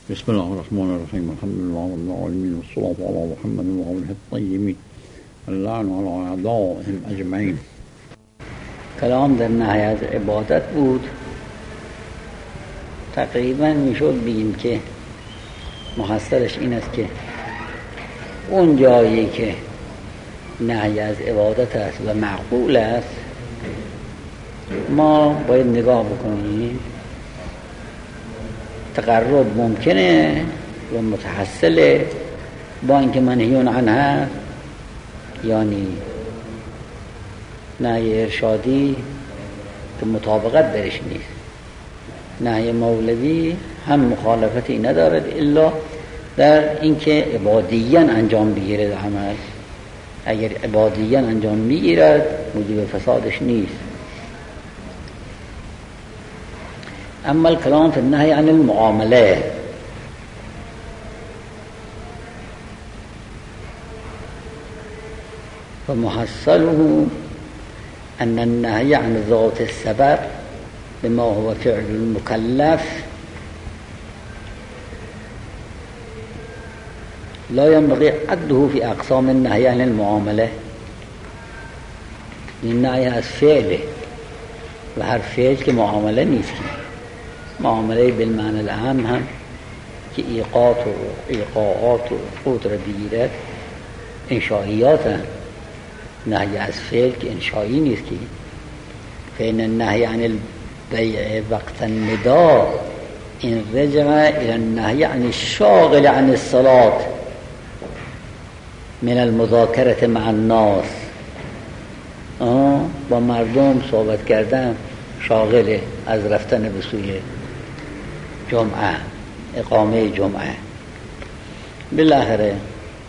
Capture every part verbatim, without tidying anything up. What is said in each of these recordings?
بسم الله الرحمن الرحیم. الحمد لله رب العالمین و الصلاة علی محمد و آله الطیبین اللعن علی اعدائهم اجمعین. کلام در نهی از عبادت بود. تقریبا میشد بگیم که محصلش این است که اون جایی که نهی از عبادت است و معقول است ما باید نگاه بکنیم. تقرب ممکنه و متحصله با اینکه منهیون عنه، یعنی نهی ارشادی که مطابقت درش نیست. نهی مولوی هم مخالفتی ندارد الا در اینکه عبادیاً انجام بگیرد عمل. اگر عبادیاً انجام میگیرد موجب فسادش نیست. اما الكلام في النهي عن المعاملات فمحصله أن النهي عن ذات السبب بما هو فعل المكلف لا ينبغي عده في أقسام النهي عن المعاملة. النهي از فعله و هر فعل که معامله نیست. معامله بالمعنى العام هم که ایقات و ایقاعات و خود را بگیرد انشائیات هم. نهی از فعل که انشایی نیست که فإن النهي عن البيع وقت النداء إن رجع إلى النهي عن الشاغل عن الصلاة من المذاکرة مع الناس. با مردم صحبت کردن شاغل از رفتن به سوی جمعه، اقامه جمعه. بالاخره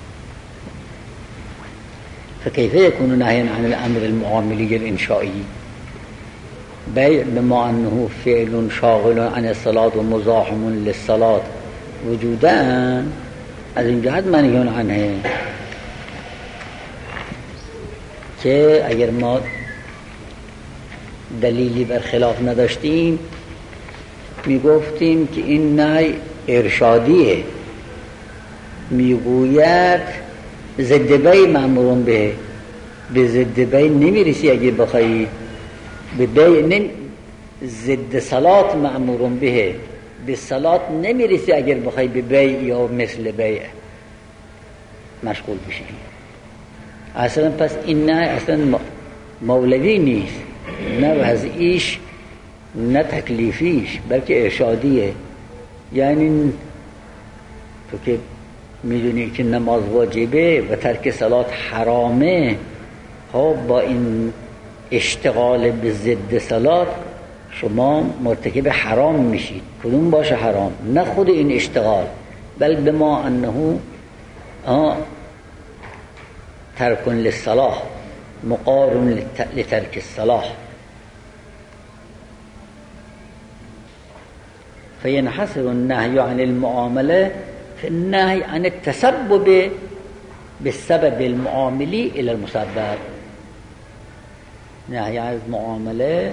فكيف يكون نهيا عن الأمر المعاملي الإنشائي بيع بما أنه فعل شاغل عن الصلاة ومزاحم للصلاة وجودا از این جهت منهی عنه که اگر ما دلیلی بر خلاف نداشتیم میگفتیم که این نهی ارشادیه. میگوید ضد بی مأمورون به به ضد بی نمیرسی. اگه بخوایی به بی نم ضد صلات مأمورون به به صلات نمیرسی. اگر بخوایی به بی یا مثل بی مشغول بشی. اصلا پس این نه اصلا مولوی نیست، نه وضعیش نه تکلیفیش، بلکه ارشادیه. یعنی تو که میدونی که نماز واجبه و ترک صلات حرامه، خب با این اشتغال به ضد صلات شما مرتکب حرام میشید. کدوم باشه حرام؟ نه خود این اشتغال، بل بما انه ترک للصلاة مقارن لترک الصلاة. فينحصر النهي عن المعاملة في النهي عن التسبب بالسبب المعاملي إلى المسبب. نهي عن المعاملة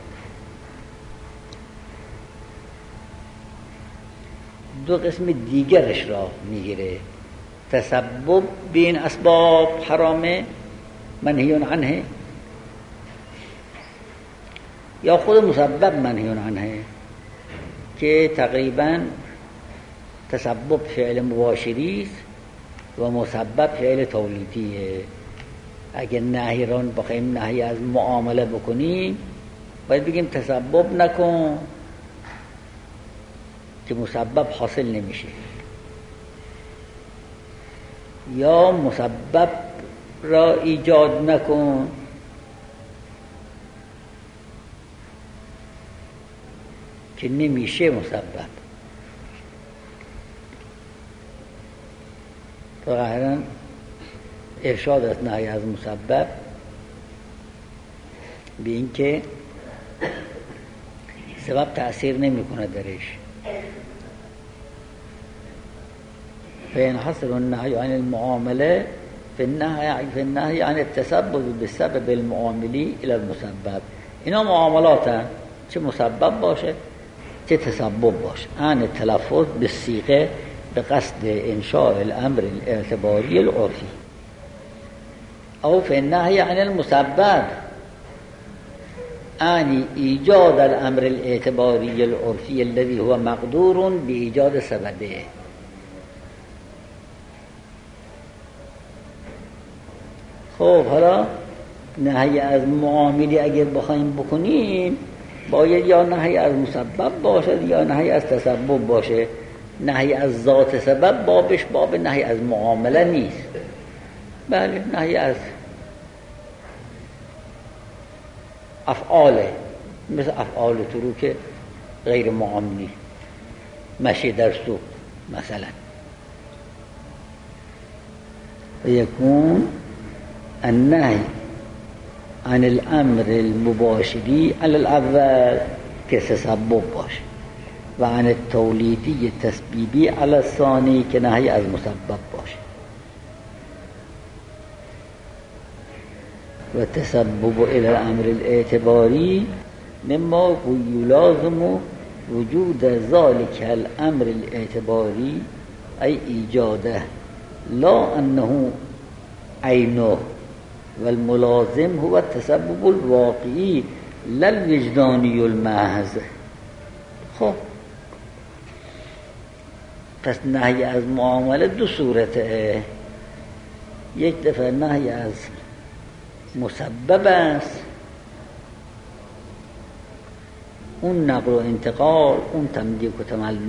دو قسم دیگرش را میگیره. تسبب بین اسباب حرامه منهی عنه، یا خود مسبب منهی عنه که تقریبا تسبب فعل مباشری است و مسبب فعل تولیدیه. اگر نهی را بخوایم نهی از معامله بکنیم باید بگیم تسبب نکن که مسبب حاصل نمیشه، یا مسبب را ایجاد نکن که نمیشه مسبب. ظاهراً ارشاد از نهی از مسبب به این که سبب تأثیر نمی کنه درش. فينحصر النهي عن المعاملة في النهي في النهي عن التسبب بالسبب المعاملي إلى المسبب. اینا معاملات هست، چه مسبب باشه چه تسبب باشه، عن تلفظ به صیغه به قصد انشاء الامر الاعتباری العرفی او فی النهی عن المسبب عن ایجاد الامر الاعتباری العرفی الذي هو مقدور بایجاد سببه. خب حالا نهی از معاملی اگر بخوایم بکنیم باید یا نهی از مسبب باشه یا نهی از تسبب باشه. نهی از ذات سبب بابش باب نهی از معامله نیست. بله نهی از افعاله، مثل افعال تروک غیر معاملی، مشی در سوق مثلا. و یکون النهی عن الامر المباشری علی الاول که تسبب باشه و عن التولیدی تسبیبی علی الثانی که نهی از مسبب باشه. و تسبب الى الامر الاعتباری مما یلازم وجود ذلك الامر الاعتباری ای ایجاده لا انه عینه والملازم هو التسبب الواقعی لا الوجدانی المحض. خب پس نهی از معامله دو صورته. یک دفعه نهی از مسبب است، اون نقل و انتقال، اون تملیک و تملک.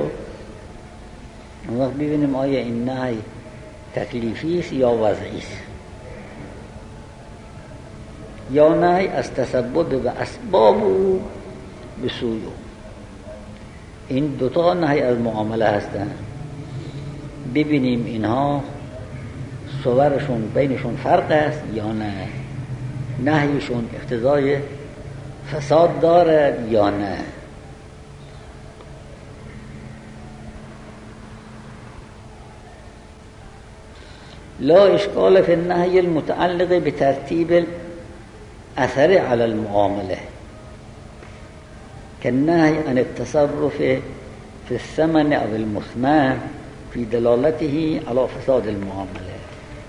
اون وقت ببینیم آیا این نهی تکلیفی است یا وضعی است، یا نهی از تسبب به اسباب و به سوی. این دوتا نهی از معامله هستند. ببینیم اینها صورشون بینشون فرق است یا نه، نهیشون اقتضای فساد دارد یا نه. لا اشکال فی النهی المتعلق بترتیب الاثر علی المعامله كالنهي عن التصرف في الثمن او المثمن في دلالته على فساد المعامله.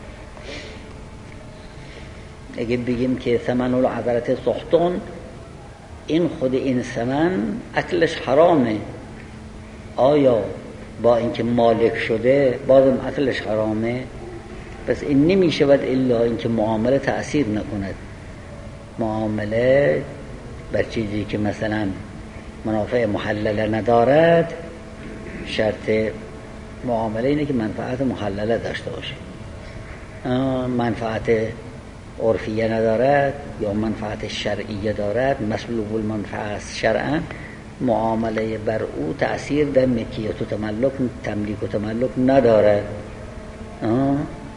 اگه بگیم که ثمن العذرت سختون، این خود این ثمن اکلش حرامه، آیا با اینکه مالک شده بازم اکلش حرامه؟ پس این نمی شود الا اینکه معامله تأثیر نکند. معامله بر چیزی که مثلا منافع محلله ندارد، شرط معامله اینه که منفعت محلله داشته باشه. منفعت عرفیه ندارد یا منفعت شرعیه دارد، مسلوب المنفعه شرعا، معامله بر او تأثیر در ملکیت و تملک، تملیک و تملک ندارد. آه.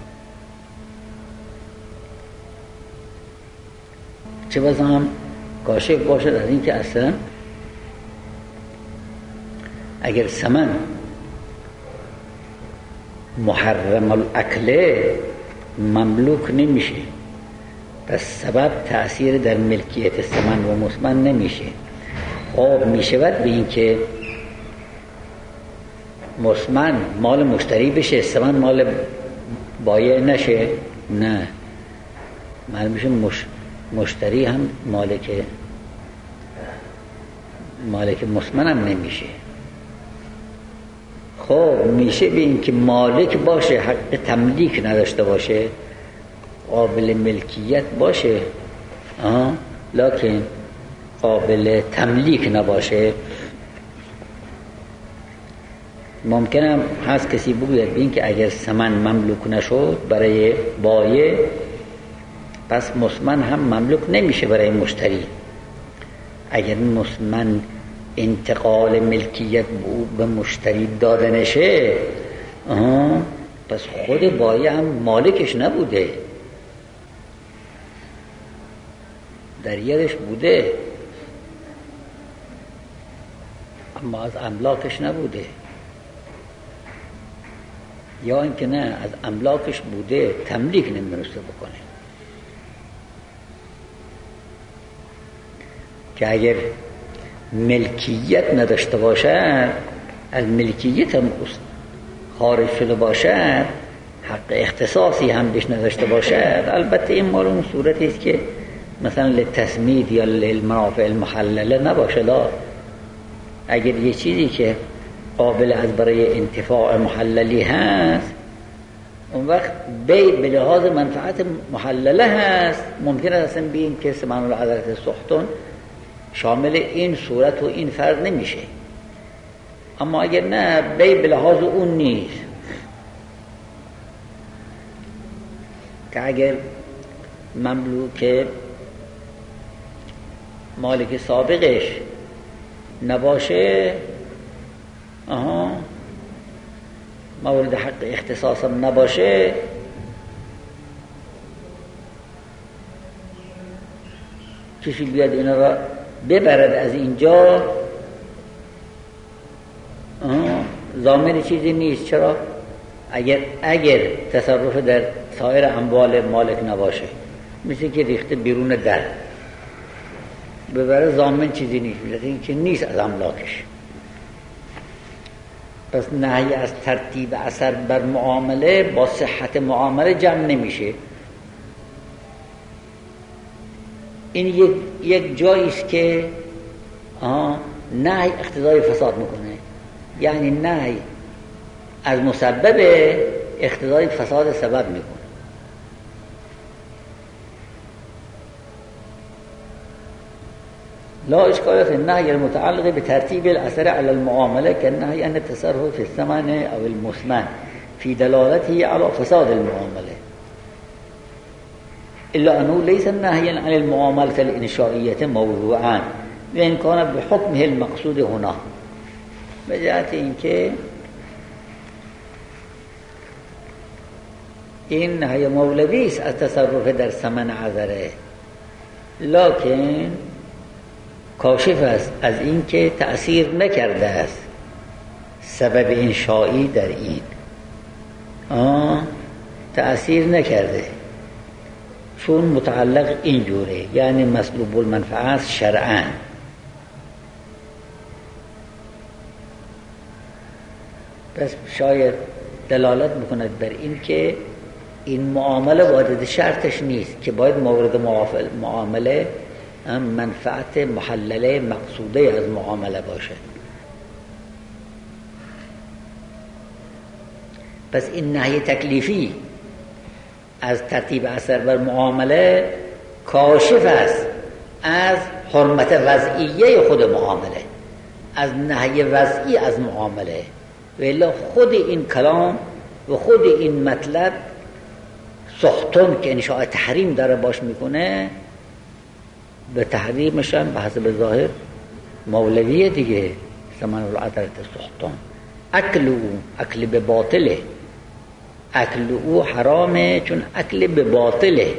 چه بازم هم کاشف باشد از این که اصلا اگر ثمن محرم الاکله مملوک نمیشه، پس سبب تأثیر در ملکیت ثمن و مثمن نمیشه. خب میشود به این که مثمن مال مشتری بشه، ثمن مال بایع نشه؟ نه، معلوم میشه مش... مشتری هم مالک مالک مثمن هم نمیشه. خب میشه به این که مالک باشه، حق تملیک نداشته باشه، قابل ملکیت باشه، آه. لکن قابل تملیک نباشه. ممکنه هست کسی بگوید به این که اگر ثمن مملوک نشد برای بایع، پس مثمن هم مملوک نمیشه برای مشتری. اگر مثمن انتقال ملکیت به مشتری داده نشه، آه. پس خود بایع هم مالکش نبوده، در یدش بوده اما از املاکش نبوده، یا اینکه نه از املاکش بوده تملیک نمی‌تونسته بکنه. که اگر ملکیت نداشته باشد، از ملکیت هم خارج شده باشد، حق اختصاصی هم بهش نداشته باشد، البته این مال اون صورتی است که مثلا للتسمید یا للمنافع المحلله نباشه. لا، اگر یه چیزی که قابل از برای انتفاع محللی هست، اون وقت بی به لحاظ منفعت محلله هست، ممکن است اصلا بگیم که سمن العذرت سختون شامل این صورت و این فرد نمیشه. اما اگر نه، بی به لحاظ اون نیست، که اگر مملوک مالک سابقش نباشه، آها مورد حق اختصاص هم نباشه، کسی بیاد اینا را ببرد از اینجا، ضامن چیزی نیست. چرا؟ اگر اگر تصرف در سایر اموال مالک نباشه، مثل که ریخته بیرون در ببره، ضامن چیزی نیست، این که نیست از املاکش. پس نهی از ترتیب اثر بر معامله با صحت معامله جمع نمیشه. این یک یک جایی است که نهی اقتضای فساد میکنه، یعنی نهی از مسبب اقتضای فساد سبب میکنه. لا اشکال فی النهی المتعلق بترتیب الاثر علی المعامله كالنهی عن التصرف في الثمن او المثمن في دلالته على فساد المعامله، الا انه ليس نهيا عن المعامله الانشائيه موضوعا وان كان بحكمه المقصود هنا. به جهت اینکه این نهی مولوی است از تصرف در ثمن عذره، لکن کاشف است از این که تأثیر نکرده است سبب انشایی در این آه تأثیر نکرده، چون متعلق اینجوره، یعنی مسلوب المنفعه است شرعاً. پس شاید دلالت بکند بر این که این معامله وارد شرطش نیست که باید مورد معامله منفعت محلله مقصوده از معامله باشه. پس این نهی تکلیفی از ترتیب اثر بر معامله کاشف است از حرمت وضعیه خود معامله، از نهی وضعی از معامله. و الا خود این کلام و خود این مطلب سختون که انشاء تحریم داره باش میکنه، به تحریمش هم به حسب ظاهر مولویه دیگه. ثمن العذرت سختون، اکل او اکل به باطله، اکل او حرامه چون اکل به باطله،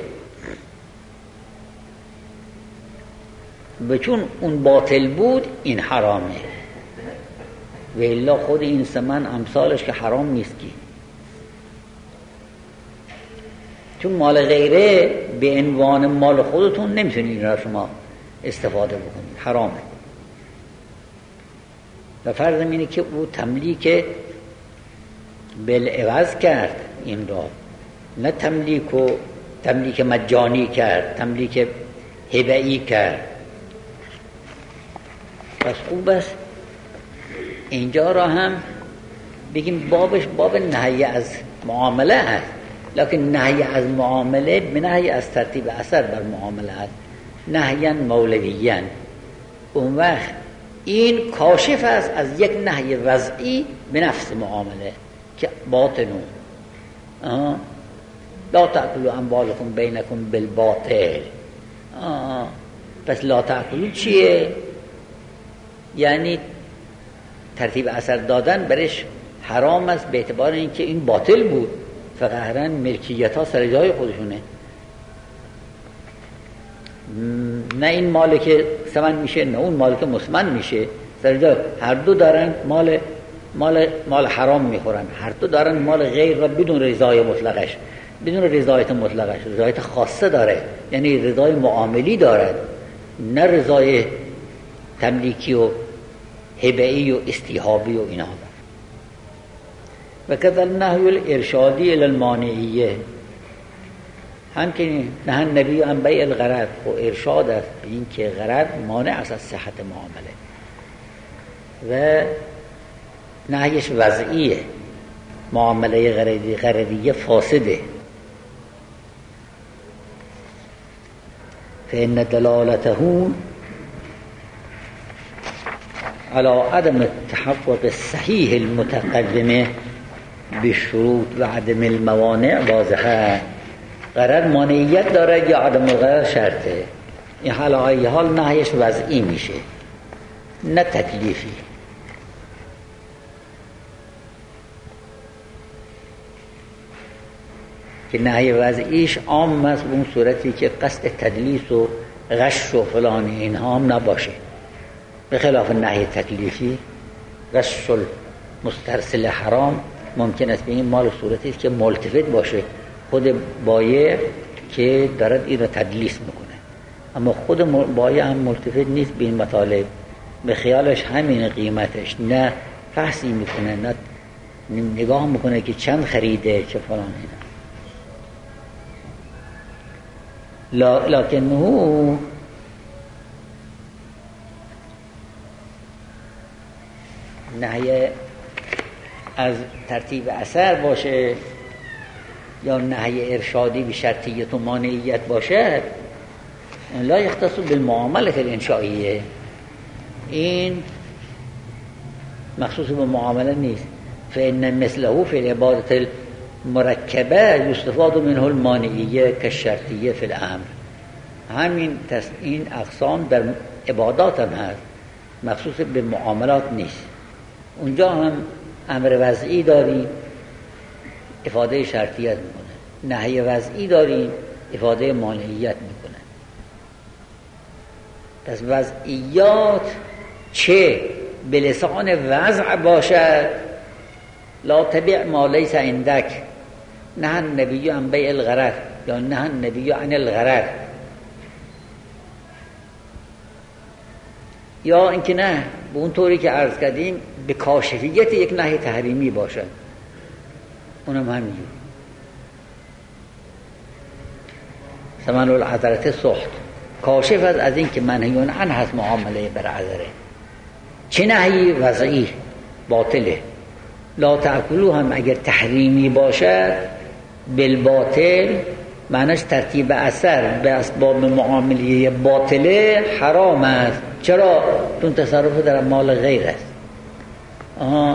بچون اون باطل بود این حرامه. و الا خود این ثمن امثالش که حرام نیست کی، چون مال غیره به عنوان مال خودتون نمیتونید این را شما استفاده بکنید، حرامه. و فرض اینه که او تملیک بالعوض کرد این را، نه تملیک و تملیک مجانی کرد، تملیک هبه‌ای کرد. پس خوب است اینجا را هم بگیم بابش باب نهی از معامله است، لکن نهی از معامله به نهی از ترتیب اثر بر معامله است، نهیاً مولویاً. اون وقت این کاشف است از یک نهی وضعی به نفس معامله که باطنو لا تأکلوا اموالکم بینکم بالباطل. پس لا تأکلوا چیه؟ یعنی ترتیب اثر دادن برش حرام است به اعتبار اینکه این باطل بود، فقهراً ملکیت ها سر جای خودشونه، نه این مال که ثمن میشه نه اون مال که مثمن میشه، سر جای. هر دو دارن مال مال مال حرام میخورن، هر دو دارن مال غیر را بدون رضای مطلقش، بدون رضایت مطلقش، رضایت خاصه داره، یعنی رضای معاملی دارد، نه رضای تملیکی و هبه‌ای و استیهابی و اینا. و کذا النهی الارشادی الی المانعیه، همچنین نهی النبی عن بیع الغرض و ارشاد است به این که غرض مانع است از صحت معامله، و نهیش وضعیه، معامله غرضی غرضیه فاسده. فإن دلالته على عدم التحقق الصحیح المتقدمه بالشروط و عدم الموانع واضحه. غرض مانعیت داره یا عدم الغرض شرطه. این حال ای حال نهیش وضعی میشه نه تکلیفی. که نهی وضعیش عام است به اون صورتی که قصد تدلیس و غش و فلان اینها هم نباشه، به خلاف نهی تکلیفی غش المسترسل حرام ممکن است به این مال صورتی که ملتفت باشه، خود بایع که دارد این را تدلیس میکنه، اما خود بایع هم ملتفت نیست به این مطالب، به خیالش همین قیمتش، نه فحصی میکنه نه نگاه میکنه که چند خریده چه فلان اینا. لکنه نهی از ترتیب اثر باشه یا نهی ارشادی به شرطیت و مانعیت باشه، لا یختص بالمعامله الانشائیه، این مخصوص به معامله نیست. فإن مثله في العبادة المرکبه یستفاد منه المانعیه کالشرطیه فی الامر. همین این اقسام در عبادات هم هست، مخصوص به معاملات نیست. اونجا هم امر وضعی داریم افاده شرطیت میکنه، نهی وضعی داریم افاده مانعیت میکنه. پس وضعیات چه به لسان وضع باشد، لا تبع ما لیس عندک، نهی النبی عن بیع الغرض یا نهی النبی عن الغرض، یا اینکه نه به اون طوری که عرض کردیم به کاشفیت یک نهی تحریمی باشد، اونم همینجور. ثمن العذرة سخط، کاشف از از این که منهیون عنه هست معامله بر عذره. چه نهی وضعی باطله. لا تأکلوا هم اگر تحریمی باشد بالباطل معنیش ترتیب اثر به اسباب معامله باطله حرام است. چرا؟ چون تصرف در مال غیر است. آها.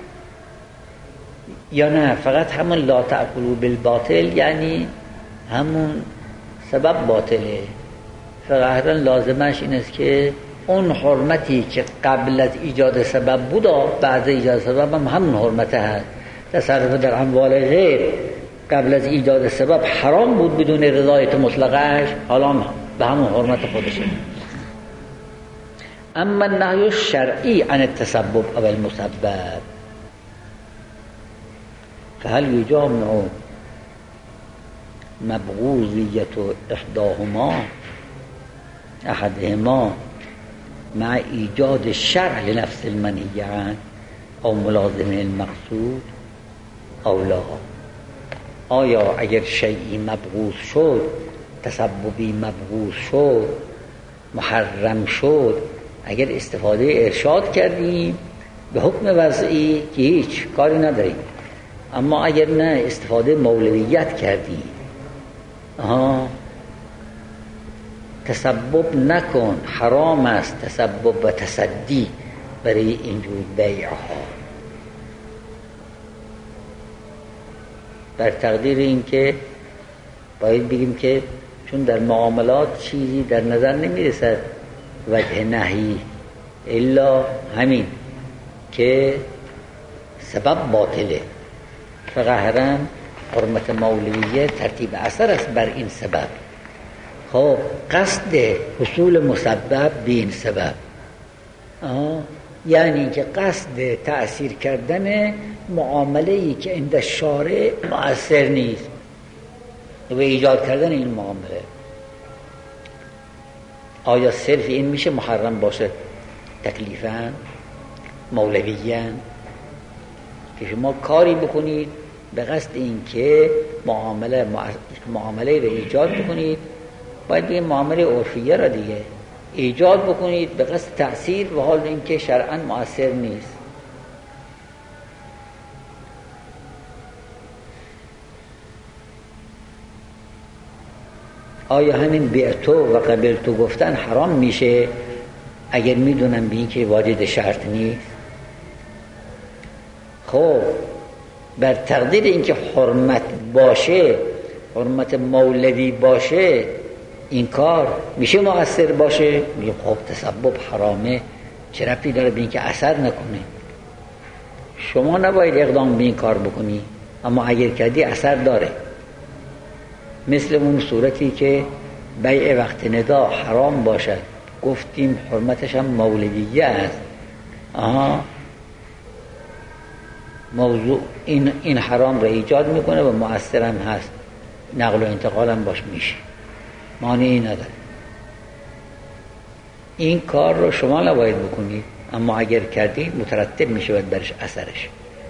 یا نه فقط همون لا تأکلوا بالباطل یعنی همون سبب باطله، فقط لازمش این است که اون حرمتی که قبل از ایجاد سبب بود بعد از ایجاد سبب هم همون حرمت هست. تصرف در اموال غیر قبل از ایجاد سبب حرام بود بدون رضایت مطلقش، حالا به همون حرمت خودشه. اما النهی الشرعی عن التسبب او المسبب فهل یجامع مبغوضیت احداهما احدهما مع ایجاد الشرع لنفس المنهی عنه او ملازمه المقصود او لا؟ آیا اگر شیئی مبغوض شد، تسببی مبغوض شد، محرم شد، اگر استفاده ارشاد کردیم به حکم وضعی که هیچ کاری نداریم، اما اگر نه استفاده مولویت کردیم، آها تسبب نکن، حرام است تسبب و تصدی برای اینجور بیعها. بر تقدیر این که باید بگیم که چون در معاملات چیزی در نظر نمی رسد وجه نهی الا همین که سبب باطله، فقهرا حرمت مولویه ترتیب اثر است بر این سبب. خب قصد حصول مسبب به این سبب، آه. یعنی که قصد تأثیر کردن معامله‌ای که عند شارع مؤثر نیست و ایجاد کردن این معامله. آیا صرف این میشه محرم باشه؟ تکلیفاً مولویاً، که شما کاری بکنید به قصد این که معامله معامله رو ایجاد بکنید، باید بگیم معامله عرفیه را دیگه ایجاد بکنید به قصد تأثیر، و حال این که شرعاً مؤثر نیست. آیا همین بعتو و قبلتو گفتن حرام میشه اگر میدونم به این که واجد شرط نیست؟ خب بر تقدیر اینکه حرمت باشه، حرمت مولوی باشه، این کار میشه مؤثر باشه؟ میگه خب تسبب حرامه، چه ربطی داره به این که اثر نکنه؟ شما نباید اقدام به این کار بکنی، اما اگر کردی اثر داره. مثل اون صورتی که بیع وقت ندا حرام باشد، گفتیم حرمتش هم مولویه است. آها، موضوع این این حرام را ایجاد میکنه و مؤثر هم هست، نقل و انتقال هم باش میشه، مانعی نداره. این کار رو شما نباید بکنید، اما اگر کردید مترتب میشه باید برش اثرش.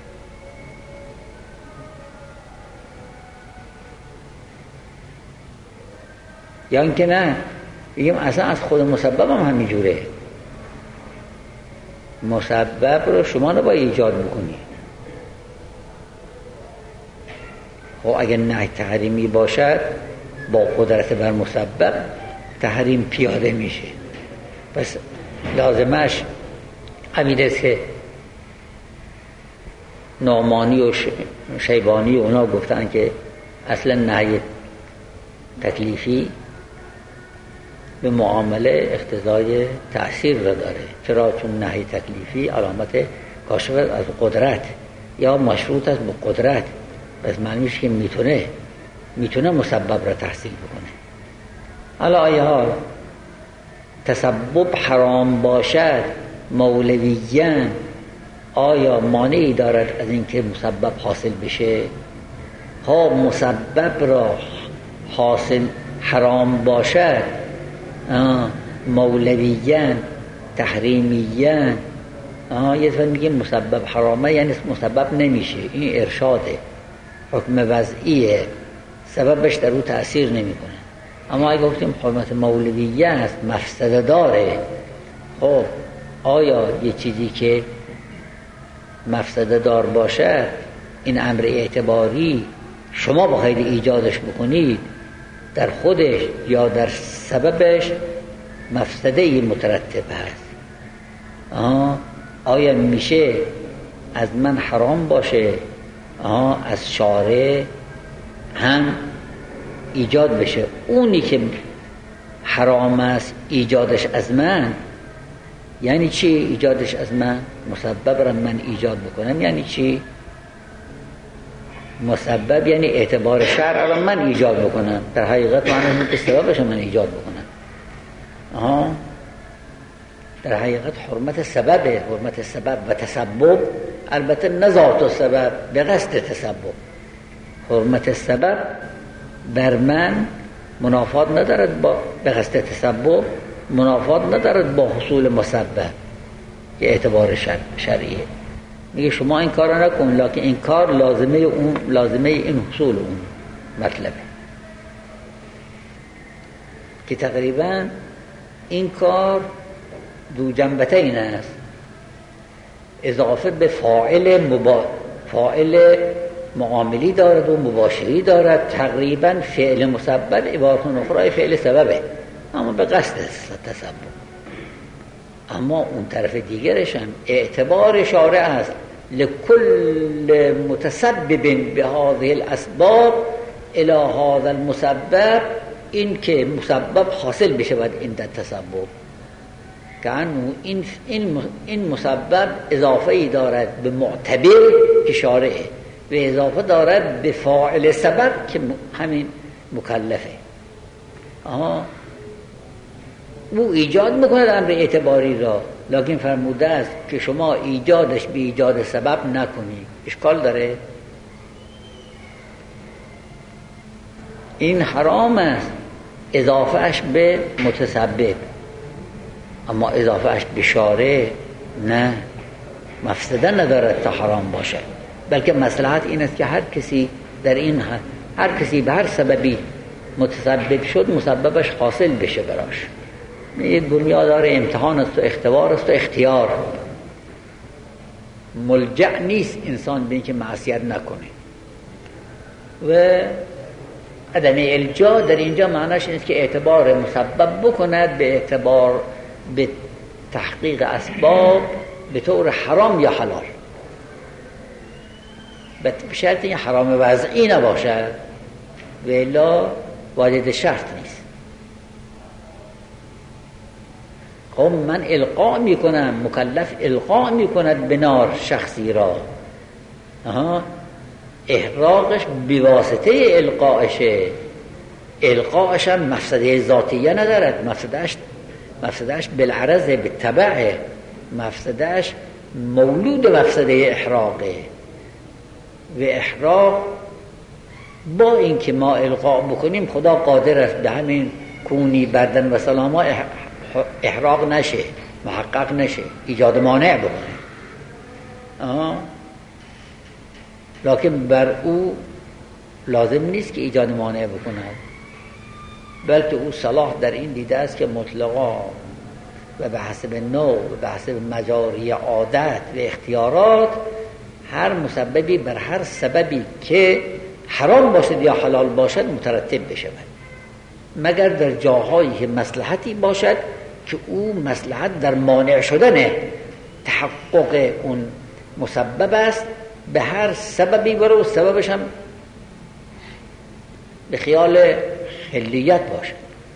یا اینکه نه بگیم اصلا از خود مسبب هم همینجوره، مسبب رو شما نباید ایجاد بکنی. خب اگر نه تحریمی باشد با قدرت بر مسبب تحریم پیاده میشه، پس لازمش همین است که نعمانی و شیبانی و اونا گفتن که اصلا نهی تکلیفی به معامله اقتضای تأثیر را داره. چرا؟ چون نهی تکلیفی علامت کاشف از قدرت یا مشروط است به قدرت، پس معنیش که میتونه میتونه مسبب را تحصیل بکنه. حالا ای حال تسبب حرام باشد مولویان، آیا مانعی دارد از اینکه مسبب حاصل بشه؟ ها مسبب را حاصل حرام باشد، مولویان تحریمیان، یه دفعه میگه مسبب حرامه یعنی مسبب نمیشه. این ارشاده، حکم وضعیه، سببش در او تأثیر نمیکنه. اما اگه گفتیم حرمت مولویه است، مفسده داره، خب آیا یه چیزی که مفسده دار باشه این امر اعتباری شما بخواید ایجادش بکنید، در خودش یا در سببش مفسده مترتب هست، آه آیا میشه از من حرام باشه آه از شارع هم ایجاد بشه؟ اونی که حرام است ایجادش از من یعنی چی؟ ایجادش از من مسبب را من ایجاد بکنم یعنی چی؟ مسبب یعنی اعتبار شرع را من ایجاد بکنم، در حقیقت معنی که سببش من ایجاد بکنم. آها، در حقیقت حرمت سببه، حرمت سبب و تسبب، البته نه ذات و سبب، به قصد تسبب. حرمت سبب بر من منافات ندارد با به قصد تسبب، منافات ندارد با حصول مسبب که اعتبار شر... شرعیه. میگه شما این کار را نکن، لکن این کار لازمه اون لازمه این حصول اون مطلبه، که تقریبا این کار دو جنبتین است، اضافه به فاعل مبا... فاعل معاملی دارد و مباشری دارد. تقریبا فعل مسبب عبارت اخرى فعل سببه، اما به قصد تسبب. اما اون طرف دیگرش هم اعتبار شارع است، لکل متسبب به هذه الاسباب الى هذا المسبب، این که مسبب حاصل بشه بعد این تسبب، که انو این این این مسبب اضافه ای دارد به معتبر که شارعه و اضافه دارد به فاعل سبب که همین مکلفه. آها، او ایجاد میکنه امر اعتباری را، لکن فرموده است که شما ایجادش به ایجاد سبب نکنی. اشکال داره؟ این حرام است، اضافهش به متسبب. اما اضافهش بشاره نه، مفسده ندارد تا حرام باشه، بلکه مصلحت این است که هر کسی در این هر, هر کسی به هر سببی متسبب شد مسببش حاصل بشه براش. این دنیا داره امتحان است و اختبار است و اختیار، ملجأ نیست انسان به اینکه معصیت نکنه. و عدم الجا در اینجا معناش اینه که اعتبار مسبب بکند به اعتبار به تحقیق اسباب به طور حرام یا حلال، به شرط این حرام وضعی نباشد و الا واجد شرط نیست. خب من القا میکنم، مکلف القا میکند به نار شخصی را، آها احراقش بواسطه القاشه، القاش هم مفسده ذاتیه ندارد، مفسدهش مفسدهش بالعرض بالتبع، مفسدهش مولود مفسده احراقه. و احراق با اینکه ما القا بکنیم خدا قادر است به همین کونی بدن و سلاما احراق نشه، محقق نشه، ایجاد مانع بکنه. آه. لکن بر او لازم نیست که ایجاد مانع بکند، بلکه او صلاح در این دیده است که مطلقا و به حسب نوع و به حسب مجاری عادت و اختیارات هر مسببی بر هر سببی که حرام باشد یا حلال باشد مترتب بشود، مگر در جاهایی که مصلحتی باشد که او مصلحت در مانع شدن تحقق اون مسبب است، به هر سببی بره و سببش هم به خیال خلیت باشد.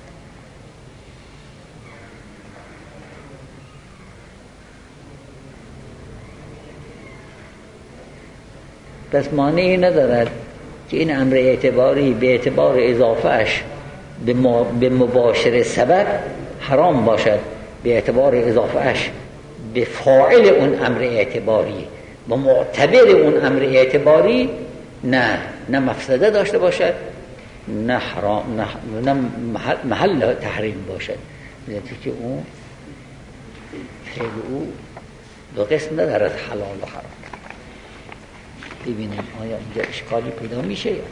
پس مانعی ندارد که این امر اعتباری به اعتبار اضافهش به مباشر سبب حرام باشد، به اعتبار اضافهش به فاعل اون امر اعتباری و معتبر اون امر اعتباری نه نه مفسده داشته باشد، نه حرام، نه, نه محل, محل تحریم باشد. نتیجه اون فعل او دو قسم ندارد، حلال و حرام. ببینیم آیا اینجا اشکالی پیدا میشه یا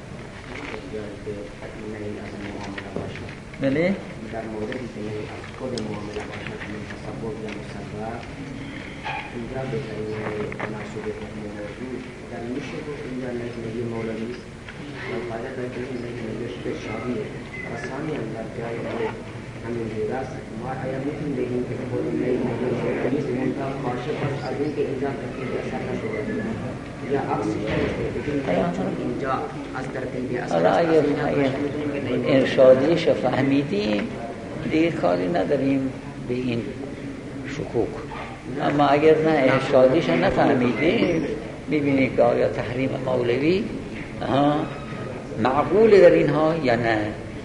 بله؟ در موردی که از خود معامله باشد من تصبب یا مسبب اینجا به طریق تناسب موجود در میشه گفت اینجا نجمه مولوی است و فایده داره که این نجمه به شابیه و ثانی هم در جای همین دیراست ما آیا میتونیم بگیم که خود نجمه مولوی است منطقه خواشه باش از این که اینجا ترکیب اثر نشده یا عکسی اینجا از ترکیب اثر اگر ارشادیش فهمیدیم دیگه کاری نداریم به این شکوک، اما اگر نه ارشادیش نفهمیدیم ببینید که آیا تحریم مولوی معقوله در اینها یا نه،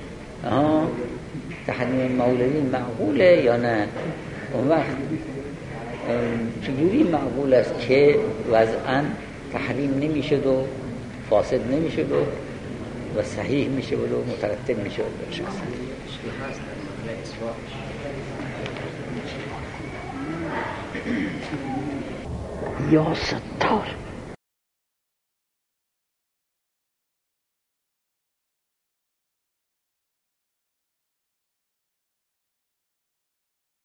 تحریم مولوی معقوله یا نه. اون وقت چجوری معقول است که وضعاً تحریم نمیشد و فاسد نمیشد و و صحیح میشه و مترتب میشه بر شخص یا ستار.